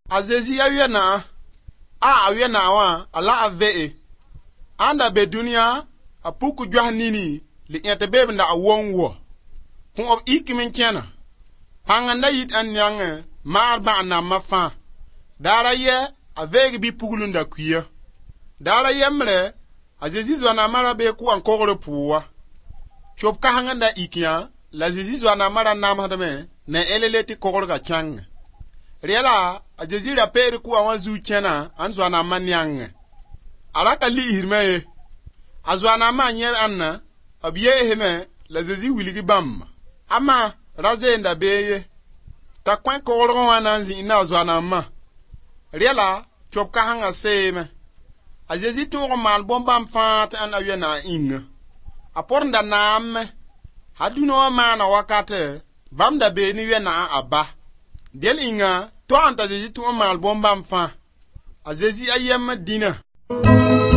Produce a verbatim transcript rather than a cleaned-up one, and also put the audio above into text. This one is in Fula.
Azezi awie na a awie na wa ala ave anda be dunia apuku jwa nini li ente be na awon wo kun of ikimin kena panganda yit an yang mar ba na mafa dara ye avege bi pugulunda kuya dara yemre azezi zona mara be ku an kogre puwa chop ka hanganda ikiya la zezi zona mara nam hadame na eleleti kogre ga chang riela ajezira pere ku awan zu chena an zona manyang alaka li hirme azwana manye anna abiye heme la zezi wiligi bam ama razenda beye ta kwen kogre wananzi ina zwana ma riela chop ka hanga seme azezi to mal bombam fat an awe na inga apornda nam haduno ma na wakate bamda be ni we na aba del inga to anta azezi to mal bombam fa azezi ayem dina